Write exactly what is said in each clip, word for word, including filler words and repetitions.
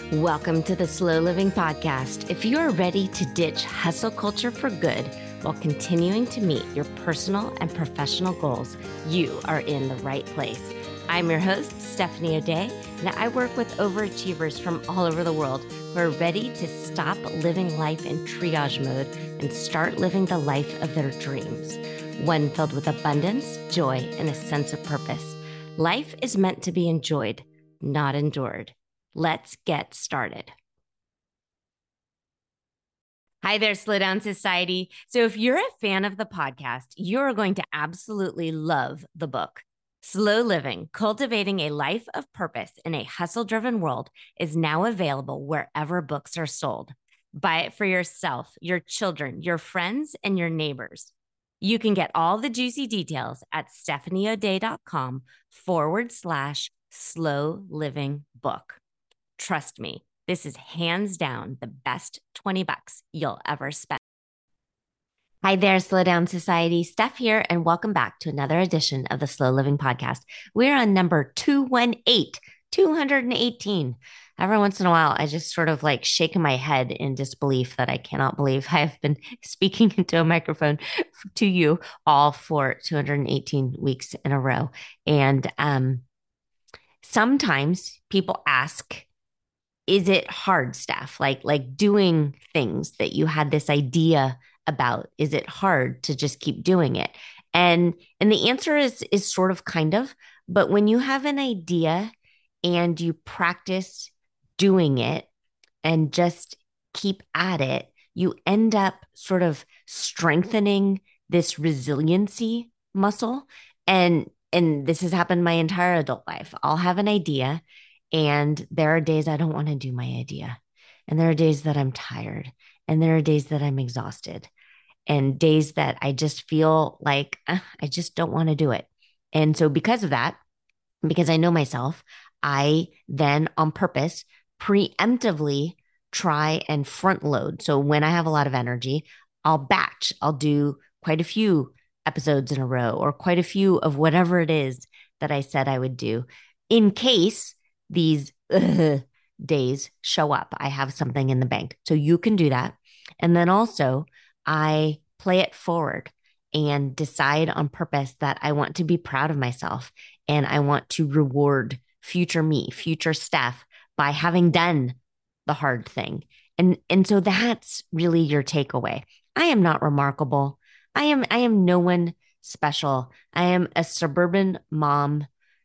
Welcome to the Slow Living Podcast. If you are ready to ditch hustle culture for good while continuing to meet your personal and professional goals, you are in the right place. I'm your host, Stephanie O'Day, and I work with overachievers from all over the world who are ready to stop living life in triage mode and start living the life of their dreams, one filled with abundance, joy, and a sense of purpose. Life is meant to be enjoyed, not endured. Let's get started. Hi there, Slow Down Society. So if you're a fan of the podcast, you're going to absolutely love the book. Slow Living, Cultivating a Life of Purpose in a Hustle-Driven World is now available wherever books are sold. Buy it for yourself, your children, your friends, and your neighbors. You can get all the juicy details at stephanieoday.com forward slash slow living book. Trust me, this is hands down the best twenty bucks you'll ever spend. Hi there, Slow Down Society. Steph here, and welcome back to another edition of the Slow Living Podcast. We're on number two eighteen, two eighteen. Every once in a while, I just sort of like shake my head in disbelief that I cannot believe I've been speaking into a microphone to you all for two hundred eighteen weeks in a row. And um, sometimes people ask, is it hard, Steph? Like, like doing things that you had this idea about, is it hard to just keep doing it? And and the answer is is sort of kind of, but when you have an idea and you practice doing it and just keep at it, you end up sort of strengthening this resiliency muscle. And and this has happened my entire adult life. I'll have an idea, and there are days I don't want to do my idea. And there are days that I'm tired. And there are days that I'm exhausted. And days that I just feel like uh, I just don't want to do it. And so because of that, because I know myself, I then on purpose preemptively try and front load. So when I have a lot of energy, I'll batch. I'll do quite a few episodes in a row or quite a few of whatever it is that I said I would do in case these uh, days show up. I have something in the bank. So you can do that. And then also I play it forward and decide on purpose that I want to be proud of myself and I want to reward future me, future Steph by having done the hard thing. And, and so that's really your takeaway. I am not remarkable. I am, I am no one special. I am a suburban mom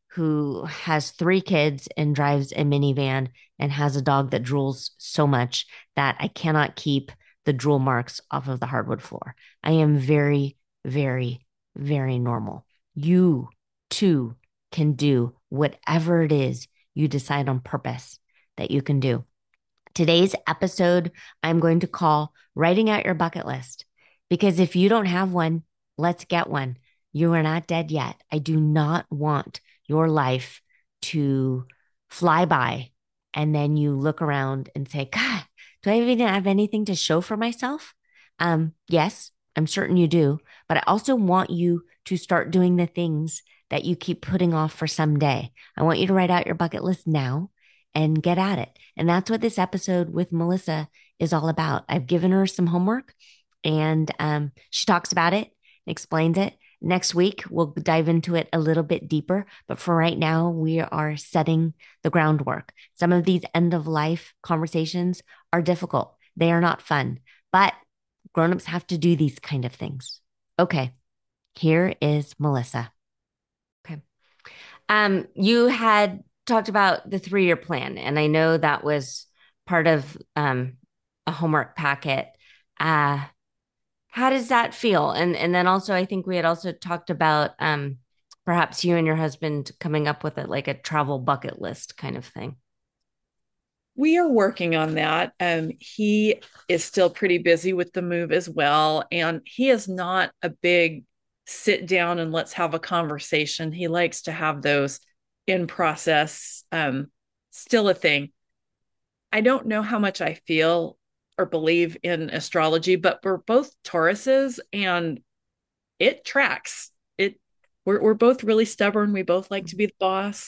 who has three kids and drives a minivan and has a dog that drools so much that I cannot keep the drool marks off of the hardwood floor. I am very, very, very normal. You too can do whatever it is you decide on purpose that you can do. Today's episode, I'm going to call Writing Out Your Bucket List, because if you don't have one, let's get one. You are not dead yet. I do not want your life to fly by and then you look around and say, God, do I even have anything to show for myself? Um, yes, I'm certain you do, but I also want you to start doing the things that you keep putting off for someday. I want you to write out your bucket list now and get at it. And that's what this episode with Melissa is all about. I've given her some homework and um, she talks about it, explains it. Next week, we'll dive into it a little bit deeper. But for right now, we are setting the groundwork. Some of these end of life conversations are difficult. They are not fun, but grownups have to do these kind of things. Okay, here is Melissa. Okay. Um, you had talked about the three-year plan, and I know that was part of um, a homework packet. Uh, How does that feel? And and then also, I think we had also talked about um, perhaps you and your husband coming up with it like a travel bucket list kind of thing. We are working on that. Um, he is still pretty busy with the move as well. And he is not a big sit down and let's have a conversation. He likes to have those in process, um, still a thing. I don't know how much I feel or believe in astrology, but we're both Tauruses and it tracks. It we're we're both really stubborn. We both like to be the boss.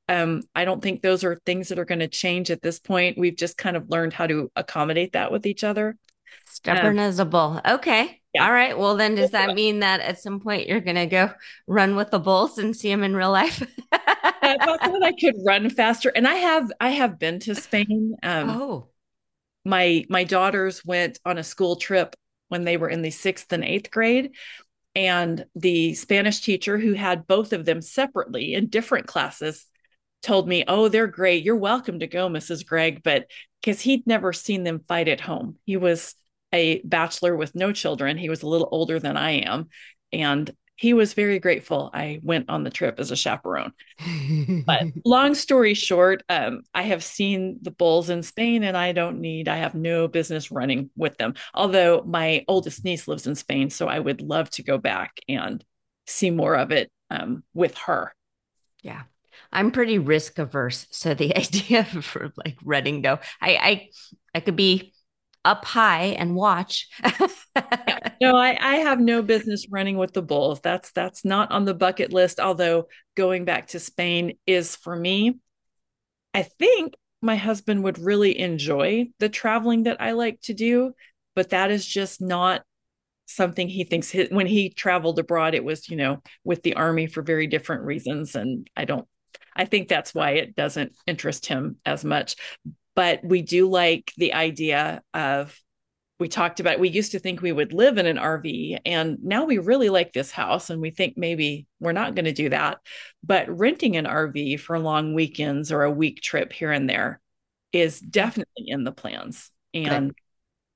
Um, I don't think those are things that are going to change at this point. We've just kind of learned how to accommodate that with each other. Um, Stubborn as a bull. Okay. yeah. All right. Well, then does that mean that at some point you're going to go run with the bulls and see them in real life? Uh, if I thought I could run faster, and I have, I have been to Spain. Um, Oh, my my daughters went on a school trip when they were in the sixth and eighth grade, and the Spanish teacher who had both of them separately in different classes told me, "Oh, they're great. You're welcome to go, Missus Gregg," but because he'd never seen them fight at home. He was a bachelor with no children. He was a little older than I am, and he was very grateful I went on the trip as a chaperone. But long story short, um, I have seen the bulls in Spain and I don't need, I have no business running with them. Although my oldest niece lives in Spain, so I would love to go back and see more of it um, with her. yeah. I'm pretty risk averse. So the idea of like letting go, I, I, I could be up high and watch. Yeah. No, I, I have no business running with the bulls. That's that's not on the bucket list, although going back to Spain is for me. I think my husband would really enjoy the traveling that I like to do, but that is just not something he thinks his, when he traveled abroad, it was, you know, with the army for very different reasons. And I don't, I think that's why it doesn't interest him as much. But we do like the idea of, we talked about, we used to think we would live in an R V, and now we really like this house and we think maybe we're not going to do that. But renting an R V for long weekends or a week trip here and there is definitely in the plans. Good. And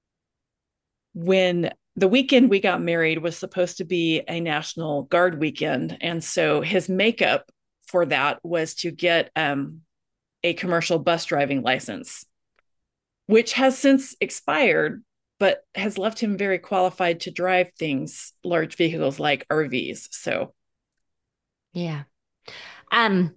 when the weekend we got married was supposed to be a National Guard weekend, and so his makeup for that was to get um, a commercial bus driving license, which has since expired, but has left him very qualified to drive things, large vehicles like R Vs. So, Yeah. Um,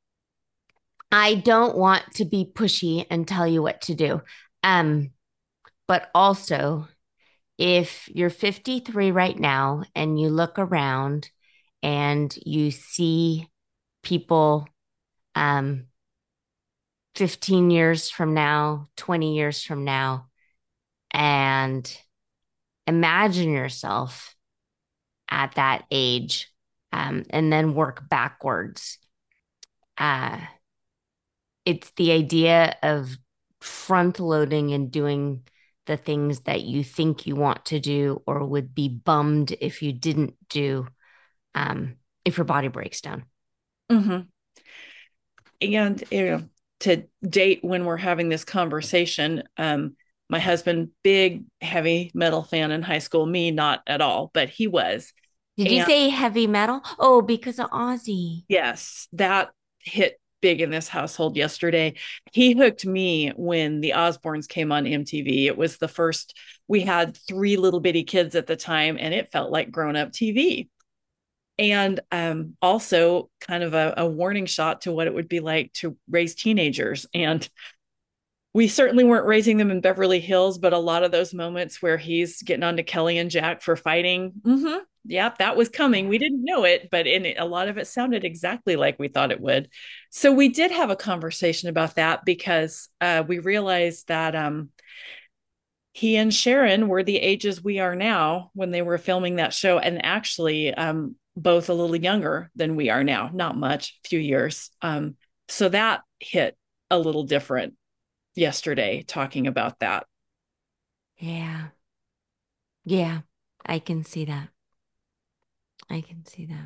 I don't want to be pushy and tell you what to do. Um, but also if you're fifty-three right now and you look around and you see people um fifteen years from now, twenty years from now, and imagine yourself at that age, um, and then work backwards. Uh, it's the idea of front loading and doing the things that you think you want to do or would be bummed if you didn't do, um, if your body breaks down. mm-hmm. And you know, to date when we're having this conversation, um, my husband, big heavy metal fan in high school, me not at all, but he was. Did you And say heavy metal? Oh, because of Ozzy. yes, that hit big in this household yesterday. He hooked me when the Osbournes came on M T V. It was the first, we had three little bitty kids at the time, and it felt like grown up T V. And um, also kind of a, a warning shot to what it would be like to raise teenagers. And we certainly weren't raising them in Beverly Hills, but a lot of those moments where he's getting on to Kelly and Jack for fighting, mm-hmm, yeah, that was coming. We didn't know it, but in it, a lot of it sounded exactly like we thought it would. So we did have a conversation about that because uh, we realized that um, he and Sharon were the ages we are now when they were filming that show, and actually um, both a little younger than we are now, not much, a few years. Um, so that hit a little different yesterday talking about that. Yeah. Yeah. I can see that. I can see that.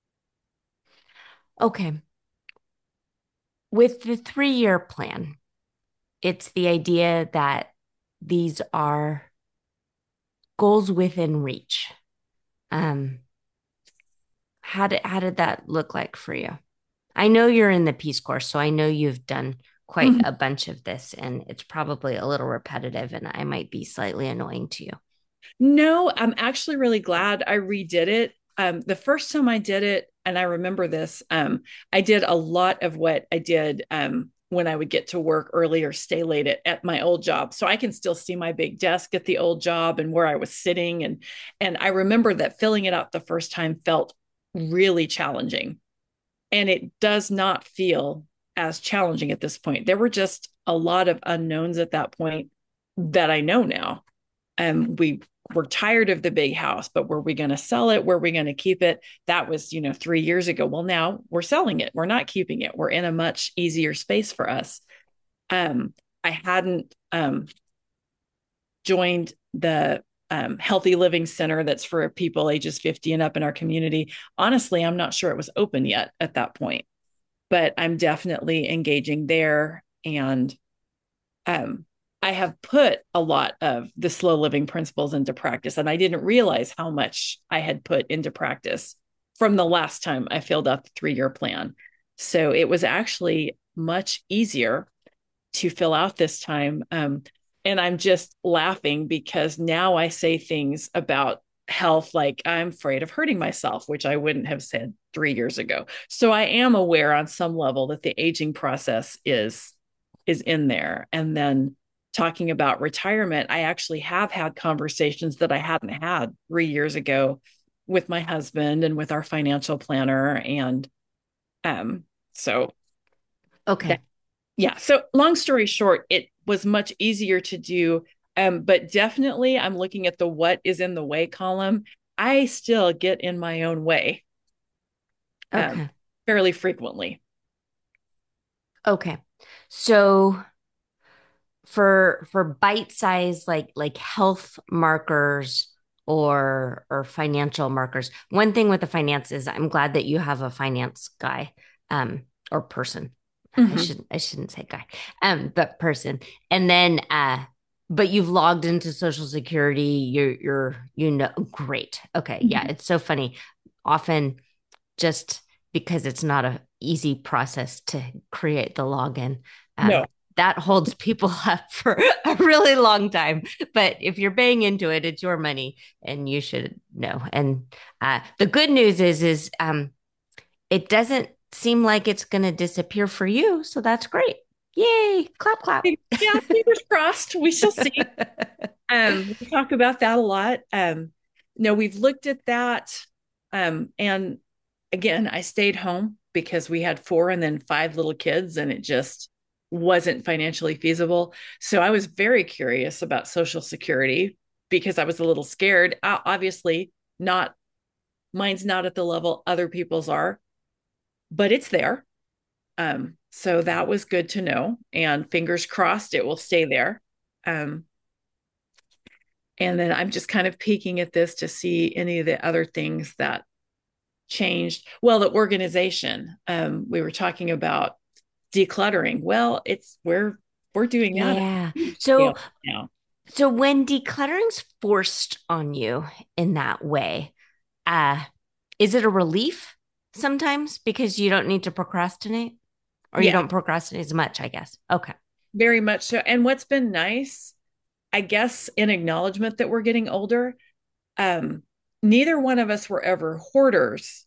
Okay. With the three year plan, it's the idea that these are goals within reach. Um, how did how did that look like for you? I know you're in the Peace Corps, so I know you've done quite Mhm. a bunch of this, and it's probably a little repetitive, and I might be slightly annoying to you. No, I'm actually really glad I redid it. Um, the first time I did it, and I remember this, um, I did a lot of what I did um, when I would get to work early or stay late at, at my old job. So I can still see my big desk at the old job and where I was sitting. And and I remember that filling it out the first time felt really challenging. And it does not feel as challenging at this point. There were just a lot of unknowns at that point that I know now. And we were tired of the big house, but were we going to sell it? Were we going to keep it? That was, you know, three years ago. Well, now we're selling it. We're not keeping it. We're in a much easier space for us. Um, I hadn't um, joined the um, healthy living center that's for people ages fifty and up in our community. Honestly, I'm not sure it was open yet at that point, but I'm definitely engaging there. And um, I have put a lot of the slow living principles into practice, and I didn't realize how much I had put into practice from the last time I filled out the three year plan. So it was actually much easier to fill out this time. Um, and I'm just laughing because now I say things about health like I'm afraid of hurting myself, which I wouldn't have said three years ago. So I am aware on some level that the aging process is is in there. And then talking about retirement, I actually have had conversations that I hadn't had three years ago with my husband and with our financial planner. And um, so Okay. that, yeah. So long story short, it was much easier to do. Um, but definitely I'm looking at the what is in the way column. I still get in my own way um, Okay. fairly frequently. Okay. So for for bite size like like health markers or or financial markers. One thing with the finance is I'm glad that you have a finance guy um or person. I Mm-hmm. shouldn't I shouldn't say guy. Um but person. And then uh but you've logged into Social Security. You're you're you know great. Okay. Yeah, Mm-hmm. it's so funny. Often just because it's not a easy process to create the login. Um, No. that holds people up for a really long time. But if you're paying into it, it's your money, and you should know. And uh, the good news is, is um, it doesn't seem like it's going to disappear for you. So that's great. Yay! Clap, clap. Yeah, fingers crossed. We shall see. Um, we talk about that a lot. Um, no, we've looked at that. Um, and again, I stayed home because we had four and then five little kids, and it just wasn't financially feasible. So I was very curious about Social Security because I was a little scared. Uh, obviously, not mine's not at the level other people's are, but it's there. Um, so that was good to know. And fingers crossed it will stay there. Um, and then I'm just kind of peeking at this to see any of the other things that changed. Well, the organization, um, we were talking about decluttering. Well, it's we're we're doing that at Yeah. a huge So, scale now. so when decluttering's forced on you in that way, uh, is it a relief sometimes because you don't need to procrastinate or you Yeah, don't procrastinate as much, I guess? Okay. very much so. And what's been nice, I guess, in acknowledgement that we're getting older, um, neither one of us were ever hoarders,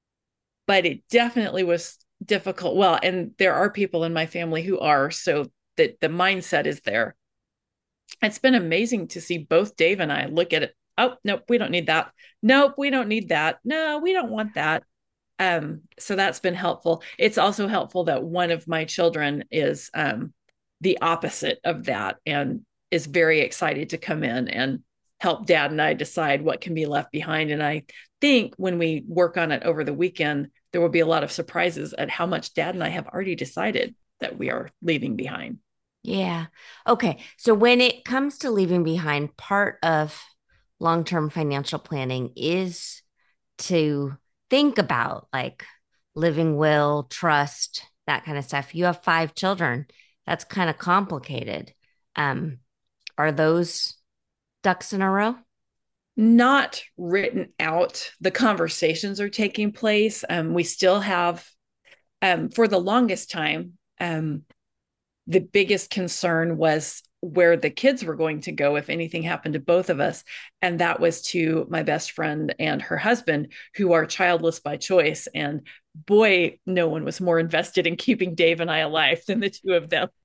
but it definitely was difficult. Well, and there are people in my family who are, so that the mindset is there. It's been amazing to see both Dave and I look at it. Oh, nope, we don't need that. Nope, we don't need that. No, we don't want that. Um, so that's been helpful. It's also helpful that one of my children is um, the opposite of that and is very excited to come in and help dad and I decide what can be left behind. And I think when we work on it over the weekend, there will be a lot of surprises at how much dad and I have already decided that we are leaving behind. Yeah. Okay. So when it comes to leaving behind, part of long-term financial planning is to think about like living will, trust, that kind of stuff. You have five children. That's kind of complicated. Um, are those ducks in a row? Not written out. The conversations are taking place. Um, we still have, um, for the longest time, um, the biggest concern was where the kids were going to go if anything happened to both of us. And that was to my best friend and her husband, who are childless by choice. And boy, no one was more invested in keeping Dave and I alive than the two of them.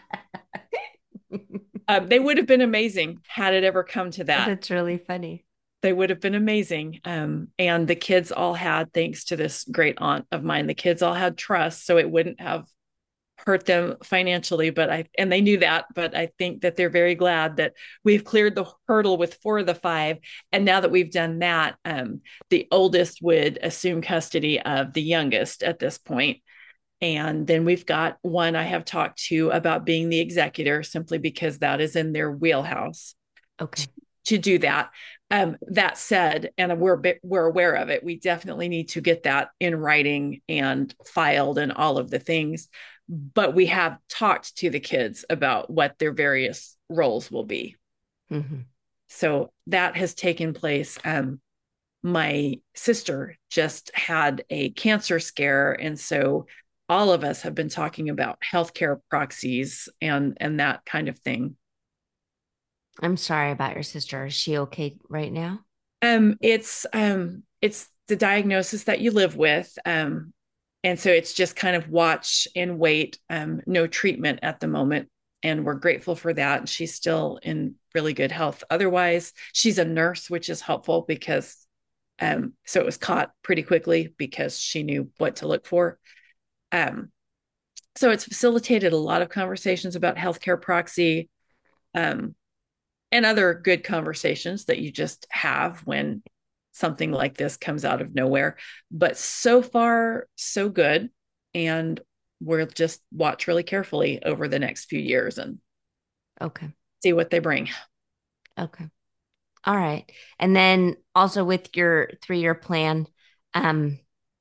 Um, they would have been amazing had it ever come to that. That's really funny. They would have been amazing. Um, and the kids all had, thanks to this great aunt of mine, the kids all had trust, so it wouldn't have hurt them financially. But I, and they knew that, but I think that they're very glad that we've cleared the hurdle with four of the five. And now that we've done that, um, the oldest would assume custody of the youngest at this point. And then we've got one I have talked to about being the executor, simply because that is in their wheelhouse Okay. to do that. Um, that said, and we're we're aware of it, we definitely need to get that in writing and filed and all of the things. But we have talked to the kids about what their various roles will be. Mm-hmm. So that has taken place. Um, my sister just had a cancer scare, and so all of us have been talking about healthcare proxies and and that kind of thing. I'm sorry about your sister. Is she okay right now? Um, it's um, it's the diagnosis that you live with, um, and so it's just kind of watch and wait. Um, no treatment at the moment, and we're grateful for that. She's still in really good health. Otherwise, she's a nurse, which is helpful because um, so it was caught pretty quickly because she knew what to look for. Um, so it's facilitated a lot of conversations about healthcare proxy. Um, and other good conversations that you just have when something like this comes out of nowhere. But so far, so good. And we'll just watch really carefully over the next few years and Okay. see what they bring. Okay. All right. And then also with your three-year plan, um,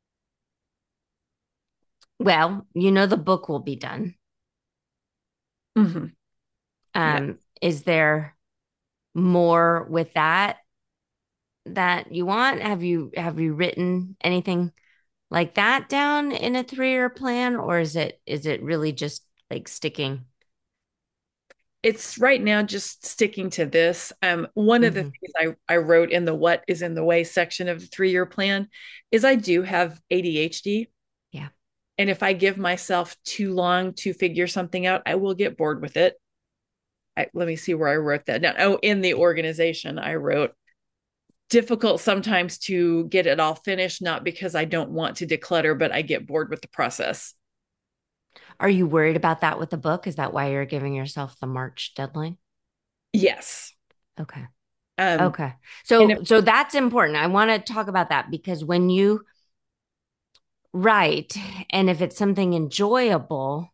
well, you know the book will be done. Mm-hmm. Yeah. Um, is there more with that that you want? Have you have you written anything like that down in a three-year plan, or is it is it really just like sticking? It's right now just sticking to this. Um, one of the Hmm. things I, I wrote in the what is in the way section of the three year plan is I do have A D H D. Yeah. And if I give myself too long to figure something out, I will get bored with it. I, let me see where I wrote that down. Oh, in the organization, I wrote difficult sometimes to get it all finished, not because I don't want to declutter, but I get bored with the process. Are you worried about that with the book? Is that why you're giving yourself the March deadline? Yes. Okay. Um, Okay. and if, So so that's important. I want to talk about that because when you write and if it's something enjoyable,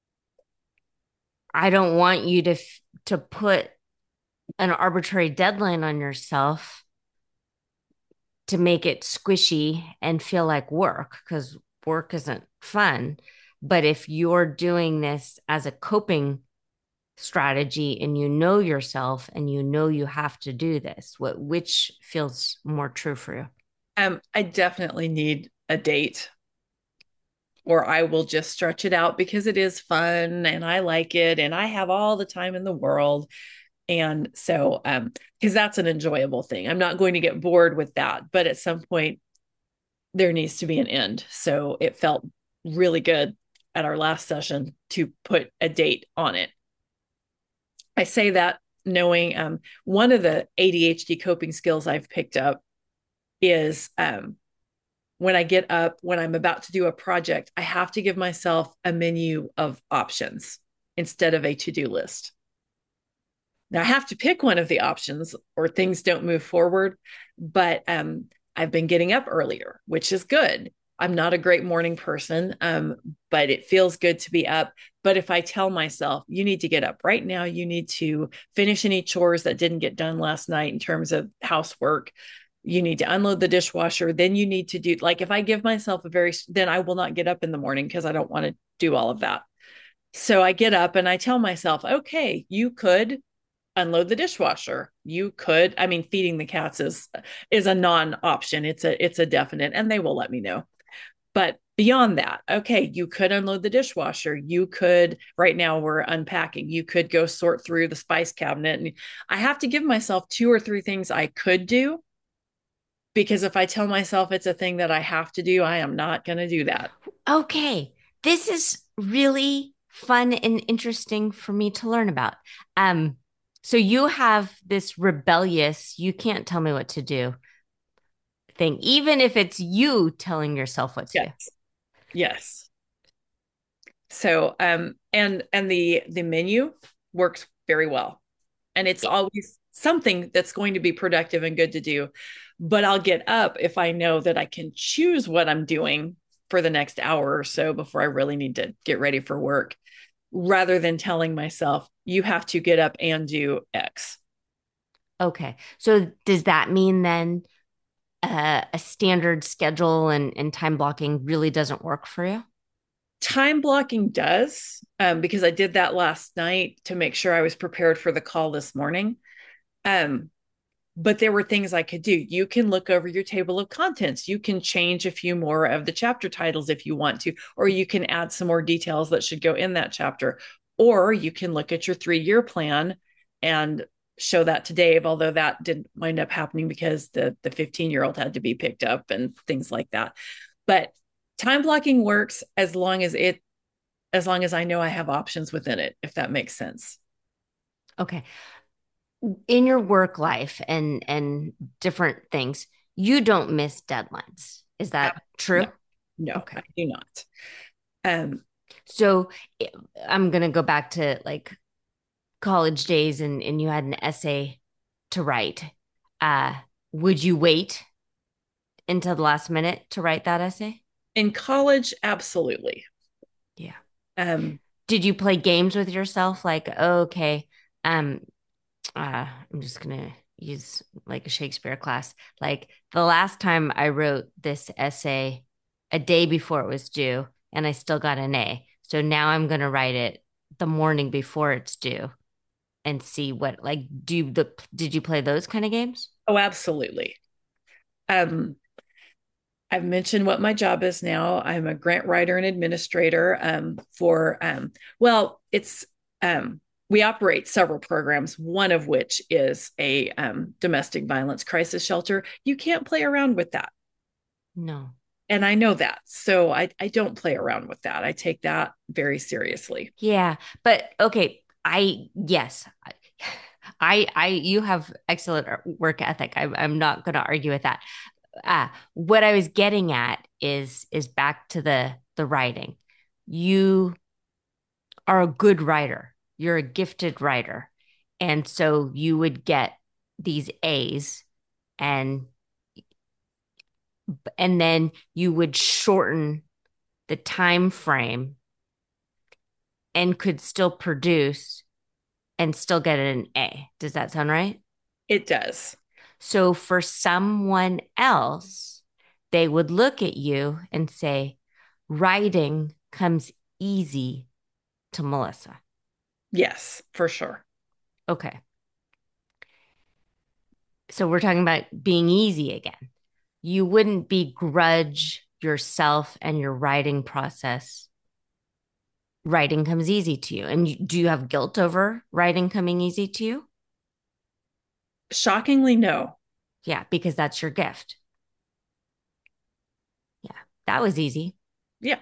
I don't want you to f- to put an arbitrary deadline on yourself to make it squishy and feel like work because work isn't fun. But if you're doing this as a coping strategy and you know yourself and you know you have to do this, what which feels more true for you? um, I definitely need a date, or I will just stretch it out because it is fun and I like it and I have all the time in the world. And so, um, because that's an enjoyable thing. I'm not going to get bored with that, but at some point there needs to be an end. So it felt really good at our last session to put a date on it. I say that knowing um, one of the A D H D coping skills I've picked up is um, when I get up, when I'm about to do a project, I have to give myself a menu of options instead of a to do list. Now I have to pick one of the options or things don't move forward, but um, I've been getting up earlier, which is good. I'm not a great morning person, um, but it feels good to be up. But if I tell myself, you need to get up right now, you need to finish any chores that didn't get done last night in terms of housework, you need to unload the dishwasher, then you need to do, like, if I give myself a very, then I will not get up in the morning because I don't want to do all of that. So I get up and I tell myself, okay, you could unload the dishwasher. You could, I mean, feeding the cats is is a non-option. It's a it's a definite, and they will let me know. But beyond that, okay, you could unload the dishwasher. You could, right now we're unpacking. You could go sort through the spice cabinet. And I have to give myself two or three things I could do, because if I tell myself it's a thing that I have to do, I am not going to do that. Okay. This is really fun and interesting for me to learn about. Um, So you have this rebellious, you can't tell me what to do thing, even if it's you telling yourself what to do. Yes. Yes. So um and and the the menu works very well. And it's Yeah. always something that's going to be productive and good to do. But I'll get up if I know that I can choose what I'm doing for the next hour or so before I really need to get ready for work, rather than telling myself, you have to get up and do X. Okay. So does that mean then uh, a standard schedule and, and time blocking really doesn't work for you? Time blocking does, um, because I did that last night to make sure I was prepared for the call this morning. Um, but there were things I could do. You can look over your table of contents. You can change a few more of the chapter titles if you want to, or you can add some more details that should go in that chapter. Or you can look at your three year plan and show that to Dave, although that didn't wind up happening because the the fifteen year old had to be picked up and things like that. But time blocking works as long as it as long as I know I have options within it, if that makes sense. Okay. In your work life and and different things, you don't miss deadlines. Is that No, true? no, Okay. I do not. Um, So i- I'm gonna go back to like college days and and you had an essay to write. Uh, would you wait until the last minute to write that essay? in college, absolutely. Yeah. Um, Did you play games with yourself? Like, oh, okay, um, uh, I'm just gonna use like a Shakespeare class. Like the last time I wrote this essay a day before it was due, and I still got an A. So now I'm gonna write it the morning before it's due and see what like do the did you play those kind of games? oh, absolutely. Um, I've mentioned what my job is now. I'm a grant writer and administrator um, for, um, well, it's, um, we operate several programs, one of which is a um, domestic violence crisis shelter. You can't play around with that. No. And I know that. So I, I don't play around with that. I take that very seriously. Yeah, but okay, I yes. I I you have excellent work ethic. I, I'm not going to argue with that. Ah, what I was getting at is is back to the the writing. You are a good writer. You're a gifted writer. And so you would get these A's and and then you would shorten the time frame and could still produce and still get an A. Does that sound right? It does. So for someone else, they would look at you and say, writing comes easy to Melissa. Yes, for sure. Okay. So we're talking about being easy again. You wouldn't begrudge yourself and your writing process. Writing comes easy to you. And you, do you have guilt over writing coming easy to you? Shockingly, no. Yeah, because that's your gift. Yeah, that was easy. Yeah.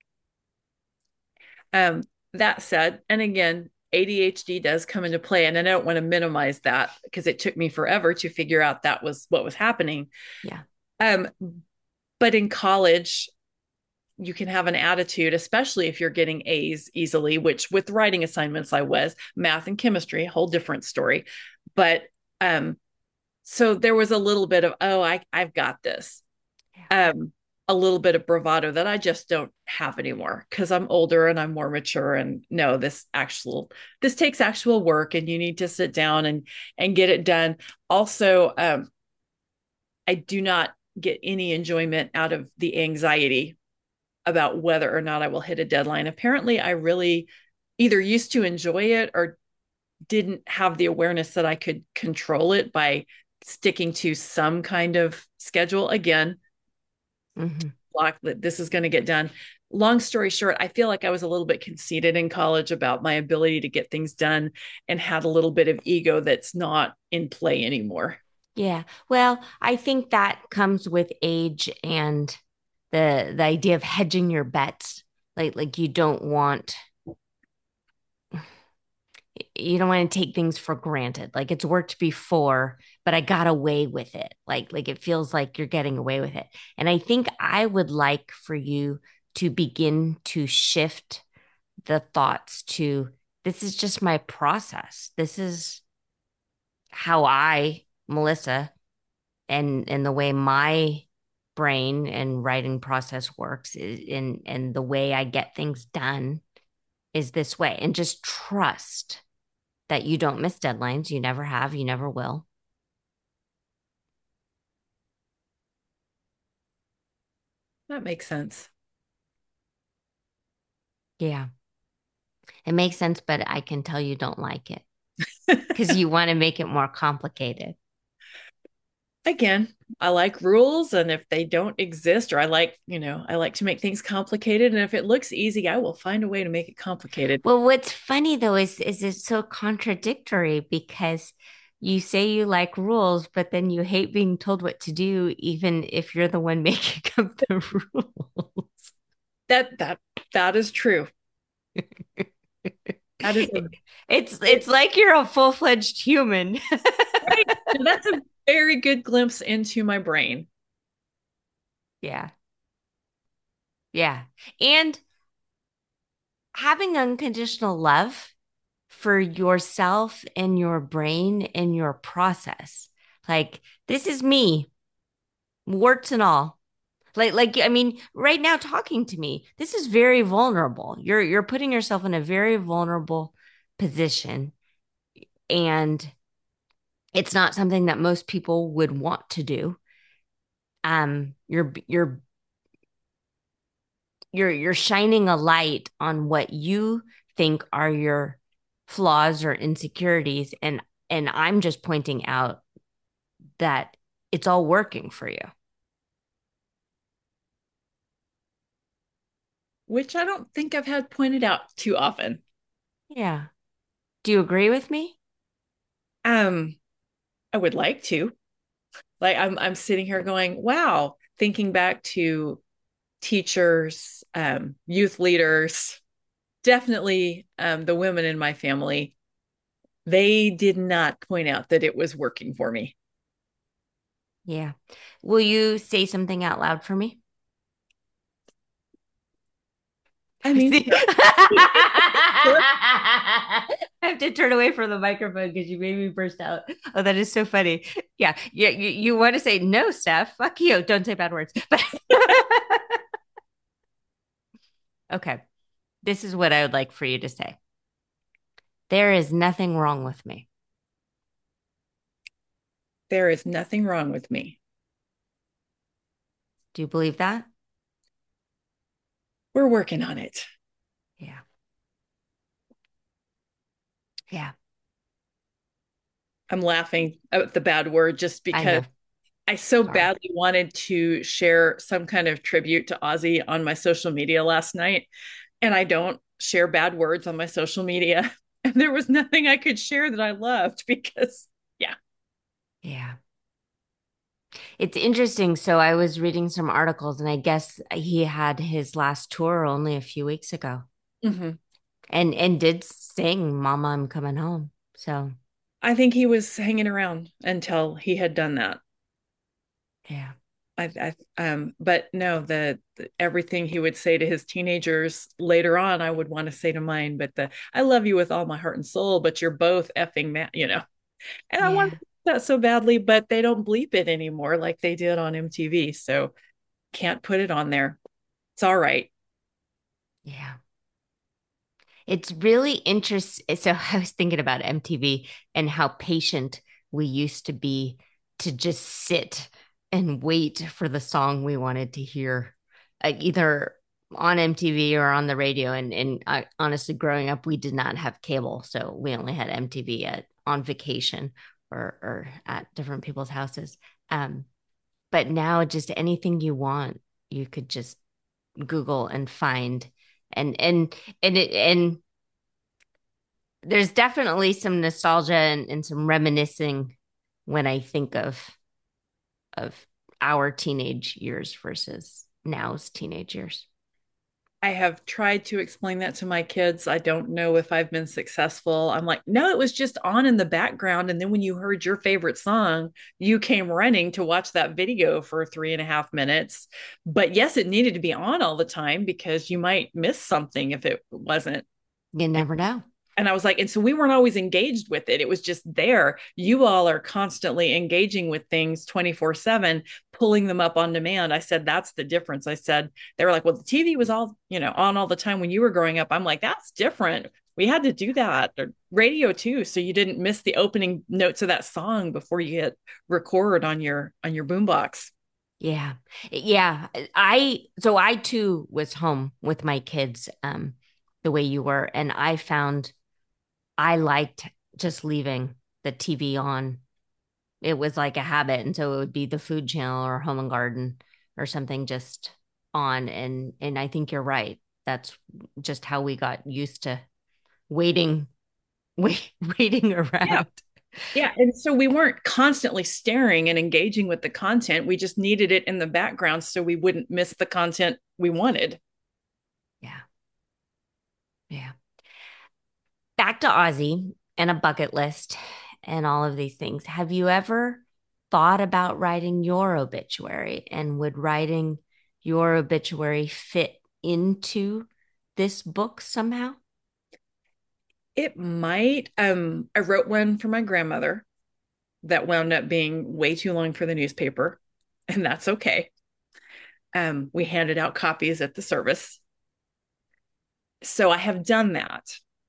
Um, that said, and again, A D H D does come into play, and I don't want to minimize that because it took me forever to figure out that was what was happening. Yeah. Um, but in college, you can have an attitude, especially if you're getting A's easily, which with writing assignments I was, math and chemistry, whole different story. But um, so there was a little bit of, oh, I, I've got this. Yeah. Um, a little bit of bravado that I just don't have anymore because I'm older and I'm more mature. And no, this actual this takes actual work, and you need to sit down and and get it done. Also, um, I do not get any enjoyment out of the anxiety about whether or not I will hit a deadline. Apparently, I really either used to enjoy it or didn't have the awareness that I could control it by sticking to some kind of schedule. Again, Mm-hmm. block that this is going to get done. Long story short, I feel like I was a little bit conceited in college about my ability to get things done and had a little bit of ego that's not in play anymore. Yeah. Well, I think that comes with age and the the idea of hedging your bets. Like like you don't want you don't want to take things for granted. Like it's worked before, but I got away with it. Like like it feels like you're getting away with it. And I think I would like for you to begin to shift the thoughts to this is just my process. This is how I, Melissa, and and the way my brain and writing process works is, and and the way I get things done is this way. And just trust that you don't miss deadlines. You never have, you never will. That makes sense. Yeah, it makes sense, but I can tell you don't like it because you want to make it more complicated. Again, I like rules, and if they don't exist, or I like, you know, I like to make things complicated, and if it looks easy, I will find a way to make it complicated. Well, what's funny though is is it's so contradictory because you say you like rules, but then you hate being told what to do, even if you're the one making up the rules. That that that is true. That is a It's it's like you're a full-fledged human. right. That's a very good glimpse into my brain. Yeah. Yeah. And having unconditional love for yourself and your brain and your process. Like, this is me, warts and all. Like, like, I mean, right now talking to me, this is very vulnerable. You're you're putting yourself in a very vulnerable position. And it's not something that most people would want to do. Um, you're you're you're you're shining a light on what you think are your flaws or insecurities, and and I'm just pointing out that it's all working for you. Which I don't think I've had pointed out too often. Yeah. Do you agree with me? Um, I would like to. Like I'm I'm sitting here going, wow, thinking back to teachers, um, youth leaders, definitely um, the women in my family, they did not point out that it was working for me. Yeah. Will you say something out loud for me? I mean, See? I have to turn away from the microphone because you made me burst out. Oh, that is so funny. Yeah. You, you, you want to say, no, Steph, fuck you. Don't say bad words. But okay. This is what I would like for you to say. There is nothing wrong with me. there is nothing wrong with me. Do you believe that? We're working on it. Yeah. Yeah. I'm laughing at the bad word just I because know. I so Sorry. badly wanted to share some kind of tribute to Ozzy on my social media last night. And I don't share bad words on my social media. And there was nothing I could share that I loved because, yeah. Yeah. It's interesting. So I was reading some articles and I guess he had his last tour only a few weeks ago Mm-hmm. and and did sing Mama, I'm Coming Home. So, I think he was hanging around until he had done that. yeah. I, I um, but no, the, the everything he would say to his teenagers later on, I would want to say to mine. But the I love you with all my heart and soul, but you're both effing man, you know. And I want Yeah. that so badly, but they don't bleep it anymore like they did on M T V. So can't put it on there. It's all right. Yeah. It's really interesting. So I was thinking about M T V and how patient we used to be to just sit and wait for the song we wanted to hear, like either on M T V or on the radio. And and I, honestly, growing up, we did not have cable, so we only had M T V at on vacation or or at different people's houses. Um, but now, just anything you want, you could just Google and find, and and and it and there's definitely some nostalgia and, and some reminiscing when I think of of our teenage years versus now's teenage years. I have tried to explain that to my kids. I don't know if I've been successful. I'm like, no, it was just on in the background. And then when you heard your favorite song, you came running to watch that video for three and a half minutes. But yes, it needed to be on all the time because you might miss something if it wasn't. You never know. And I was like, and so we weren't always engaged with it. It was just there. You all are constantly engaging with things twenty-four seven, pulling them up on demand. I said, that's the difference. I said, they were like, well, the T V was all, you know, on all the time when you were growing up. I'm like, that's different. We had to do that. Or radio too. So you didn't miss the opening notes of that song before you hit record on your, on your boombox. Yeah. Yeah. I, so I too was home with my kids, um, the way you were. And I found I liked just leaving the T V on. It was like a habit. And so it would be the Food Channel or Home and Garden or something just on. And and I think you're right. That's just how we got used to waiting, wait, waiting Yeah. around. Yeah. And so we weren't constantly staring and engaging with the content. We just needed it in the background so we wouldn't miss the content we wanted. Yeah. Yeah. Back to Ozzy and a bucket list and all of these things. Have you ever thought about writing your obituary, and would writing your obituary fit into this book somehow? It might. Um, I wrote one for my grandmother that wound up being way too long for the newspaper, and that's okay. Um, we handed out copies at the service. So I have done that.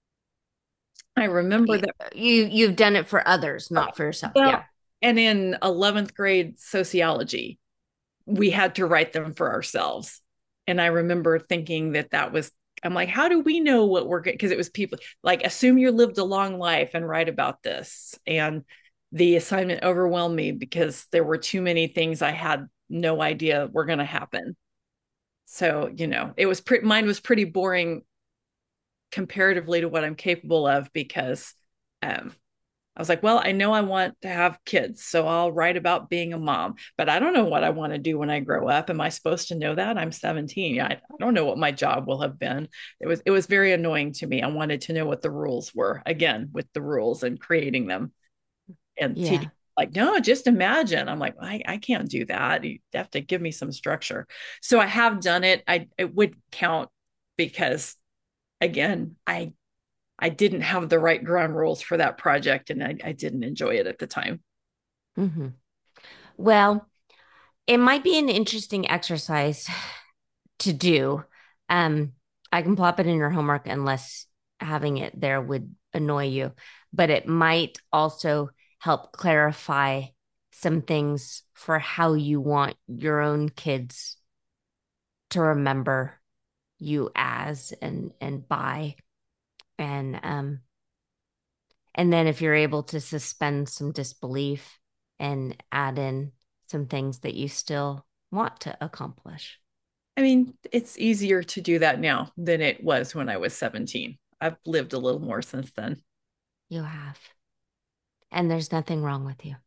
I remember You, that. you you've done it for others, not for yourself. Well, Yeah. and in eleventh grade sociology, we had to write them for ourselves. And I remember thinking that that was, I'm like, how do we know what we're because it was people like, assume you lived a long life and write about this. And the assignment overwhelmed me because there were too many things I had no idea were going to happen. So, you know, it was pretty, mine was pretty boring comparatively to what I'm capable of because um, I was like, well, I know I want to have kids, so I'll write about being a mom, but I don't know what I want to do when I grow up. Am I supposed to know that? I'm seventeen. I, I don't know what my job will have been. It was it was very annoying to me. I wanted to know what the rules were again with the rules and creating them and teaching. Yeah. Like, no, just imagine. I'm like, I, I can't do that. You have to give me some structure. So I have done it. I it would count because again, I I didn't have the right ground rules for that project and I, I didn't enjoy it at the time. Hmm. Well, it might be an interesting exercise to do. Um, I can plop it in your homework unless having it there would annoy you, but it might also help clarify some things for how you want your own kids to remember you as and and by. And um and then if you're able to suspend some disbelief and add in some things that you still want to accomplish. I mean, it's easier to do that now than it was when I was seventeen. I've lived a little more since then. You have. And there's nothing wrong with you.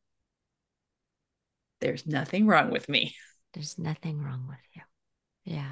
There's nothing wrong with me. There's nothing wrong with you. Yeah.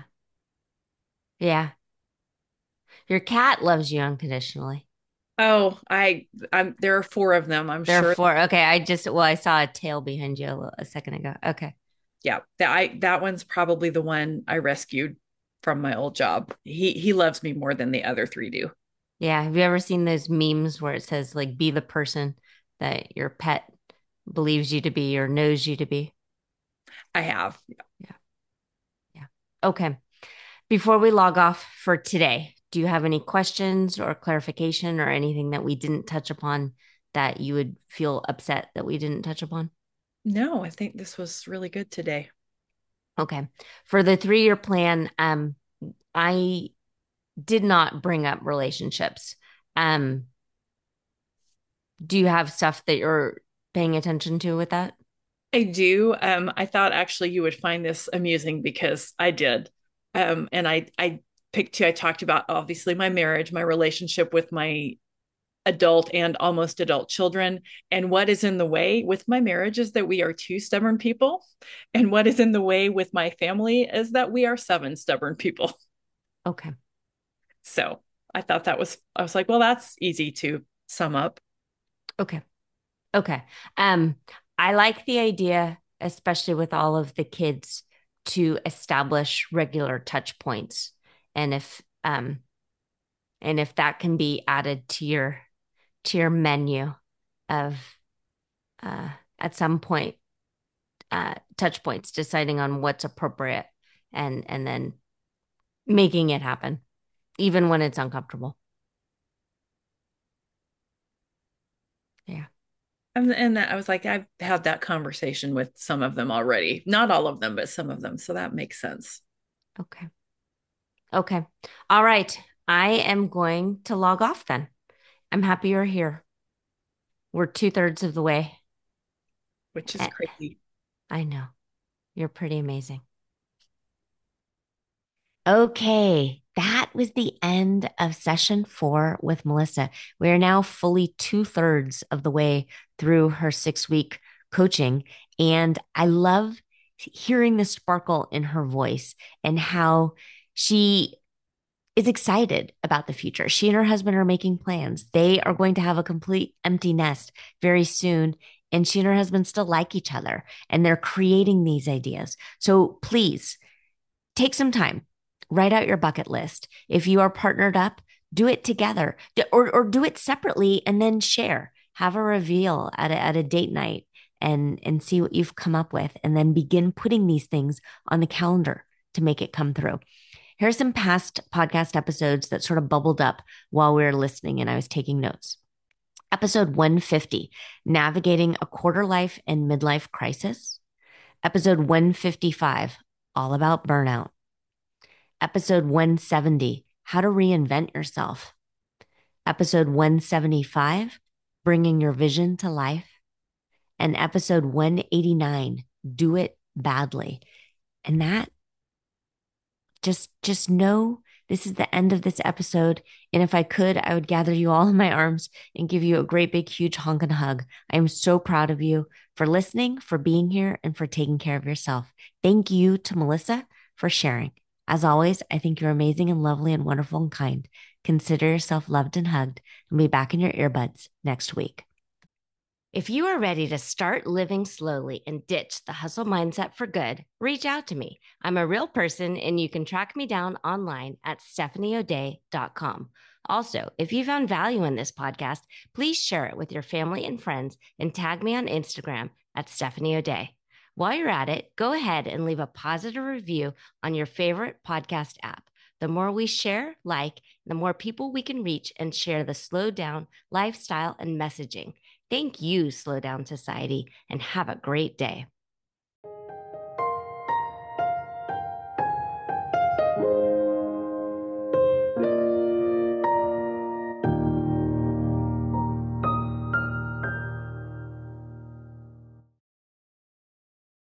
Yeah. Your cat loves you unconditionally. Oh, I I'm there are four of them, I'm There are sure. four. Okay. I just, well, I saw a tail behind you a, little, a second ago. Okay. Yeah, that I that one's probably the one I rescued from my old job. He he loves me more than the other three do. Yeah. Have you ever seen those memes where it says, like, be the person that your pet believes you to be or knows you to be? I have. Yeah. Yeah. Okay. Before we log off for today, do you have any questions or clarification or anything that we didn't touch upon that you would feel upset that we didn't touch upon? No, I think this was really good today. Okay. For the three year plan, um, I did not bring up relationships. Um, do you have stuff that you're paying attention to with that? I do. Um, I thought actually you would find this amusing because I did. Um, and I I picked two. I talked about obviously my marriage, my relationship with my adult and almost adult children. And what is in the way with my marriage is that we are two stubborn people. And what is in the way with my family is that we are seven stubborn people. Okay. So I thought that was, I was like, well, that's easy to sum up. Okay. Okay. Um, I like the idea, especially with all of the kids, to establish regular touch points. And if um and if that can be added to your to your menu of uh at some point uh touch points, deciding on what's appropriate and and then making it happen, even when it's uncomfortable. Yeah. And, and that, I was like, I've had that conversation with some of them already. Not all of them, but some of them. So that makes sense. Okay. Okay. All right. I am going to log off then. I'm happy you're here. We're two thirds of the way. Which is Eh, crazy. I know. You're pretty amazing. Okay. That was the end of session four with Melissa. We are now fully two thirds of the way through her six week coaching. And I love hearing the sparkle in her voice and how she is excited about the future. She and her husband are making plans. They are going to have a complete empty nest very soon. And she and her husband still like each other and they're creating these ideas. So please take some time, write out your bucket list. If you are partnered up, do it together or, or do it separately and then share. Have a reveal at a, at a date night and, and see what you've come up with and then begin putting these things on the calendar to make it come through. Here are some past podcast episodes that sort of bubbled up while we were listening and I was taking notes. Episode one fifty, Navigating a Quarter Life and Midlife Crisis. Episode one fifty-five, All About Burnout. Episode one seventy, How to Reinvent Yourself. Episode one seventy-five, Bringing Your Vision to Life. And episode one eighty-nine, Do It Badly. And that just just know this is the end of this episode. And if I could, I would gather you all in my arms and give you a great big huge honking hug. I am so proud of you for listening, for being here, and for taking care of yourself. Thank you to Melissa for sharing. As always, I think you're amazing and lovely and wonderful and kind. Consider yourself loved and hugged, and be back in your earbuds next week. If you are ready to start living slowly and ditch the hustle mindset for good, reach out to me. I'm a real person and you can track me down online at stephanie o'day dot com. Also, if you found value in this podcast, please share it with your family and friends and tag me on Instagram at Stephanie O'Day. While you're at it, go ahead and leave a positive review on your favorite podcast app. The more we share, like, the more people we can reach and share the slow down lifestyle and messaging. Thank you, Slow Down Society, and have a great day.